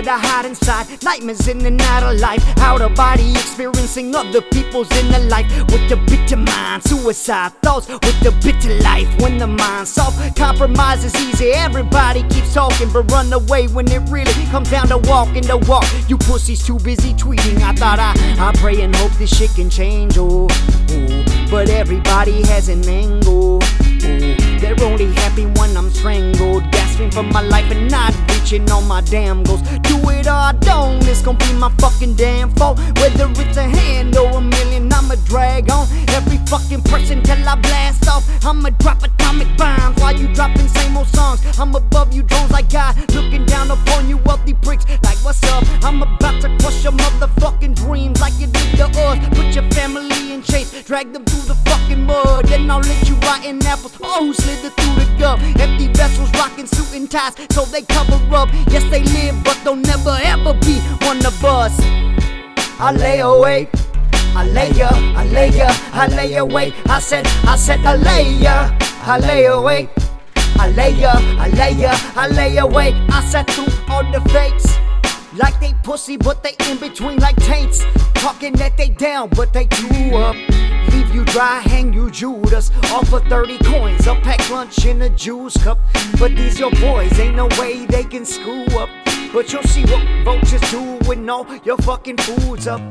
that I hide inside. Nightmares in and out of life, out of body experiencing other people's inner life. With the bitter mind, suicide thoughts with the bitter life. When the mind's soft, compromise is easy. Everybody keeps talking but run away when it really comes down to walking the walk. You pussies too busy tweeting. I thought I pray and hope this shit can change, oh, but everybody has an angle. They're only happy when I'm strangled, gasping for my life and not reaching all my damn goals. Do it or I don't, it's gonna be my fucking damn fault. Whether it's a hand or a million, I'ma drag on every fucking person till I blast off. I'ma drop atomic bombs while you dropping same old songs. I'm above you drones like God, looking down upon you wealthy bricks like what's up. I'm about to crush your motherfucking dreams like you did to us. Put your family in chase, drag them through the fucking mud. Then I'll let you rot in apples. Oh, who slid it through the gut? Empty vessels rocking suit and ties so they cover up. Yes, they live, but they'll never ever be one of us. I lay awake, I lay ya, I lay ya, I lay awake. I said I lay ya, I lay awake. I lay ya, I lay ya, I lay awake. I sat through all the fakes, like they pussy but they in between like taints. Talking that they down but they too up. Leave you dry, hang you Judas. Offer 30 coins, a packed lunch in a juice cup. But these your boys, ain't no way they can screw up. But you'll see what vultures do when all your fucking food's up.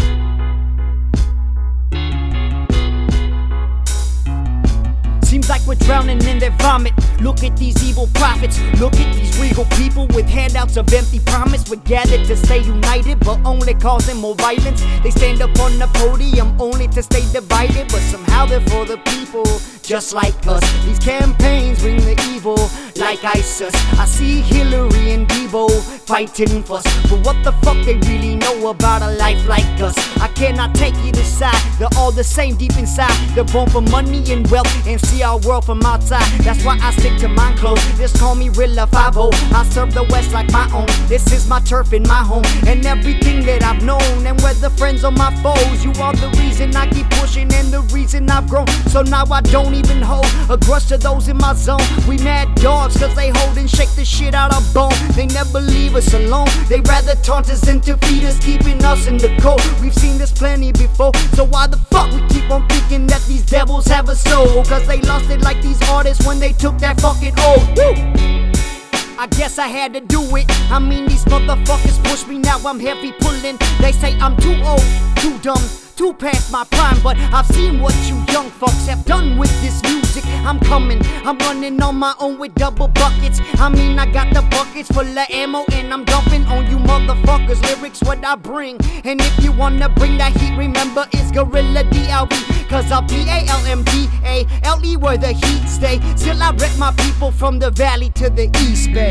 Seems like we're drowning in their vomit. Look at these evil prophets. Look at these regal people with handouts of empty promise. We're gathered to stay united, but only causing more violence. They stand up on the podium only to stay divided, but somehow they're for the people, just like us. These campaigns bring the evil like ISIS. I see Hillary and Debo fighting fuss, but what the fuck they really know about a life like us? I cannot take either side. They're all the same deep inside. They're born for money and wealth and see our world from outside. That's why I stick to mine close. Just call me Rilla 5-0. I serve the West like my own. This is my turf and my home, and everything that I've known. And whether friends or my foes, you are the reason I keep pushing and the reason I've grown. So now I don't even hold a grudge to those in my zone. We mad dogs cause they hold and shake the shit out of bone. They never leave us alone. They rather taunt us and defeat us, keeping us in the cold. We've seen this plenty before, so why the fuck we keep on thinking that these devils have a soul? Cause they lost it like these artists when they took that fucking oath. Woo! I guess I had to do it. I mean, these motherfuckers push me, now I'm heavy pulling. They say I'm too old, too dumb, too past my prime, but I've seen what you young fucks have done with this music. I'm coming, I'm running on my own with double buckets. I mean, I got the buckets full of ammo and I'm dumping on you motherfuckers. Lyrics what I bring, and if you wanna bring that heat, remember it's Gorilla DLB. Cause I'm PALMDALE where the heat stay. Still I rep my people from the valley to the East Bay.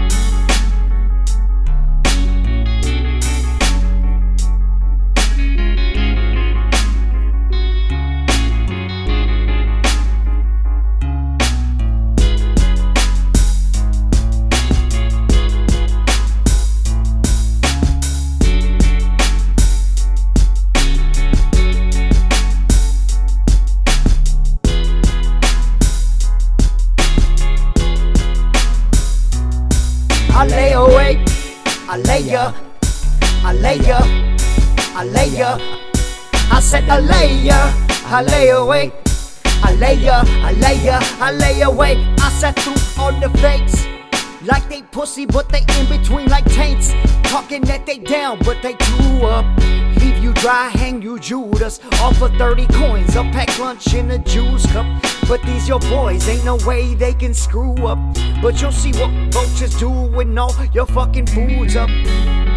I lay awake, I lay ya, I lay ya, I lay ya. I said I lay ya, I lay awake, I lay ya, I lay ya, I lay awake. I sat through all the fakes, like they pussy but they in between like taints. Talking that they down but they too up. Leave you dry, hang you Judas. Offer 30 coins, a packed lunch in a juice cup. But these your boys, ain't no way they can screw up. But you'll see what vultures do when all your fucking food's up.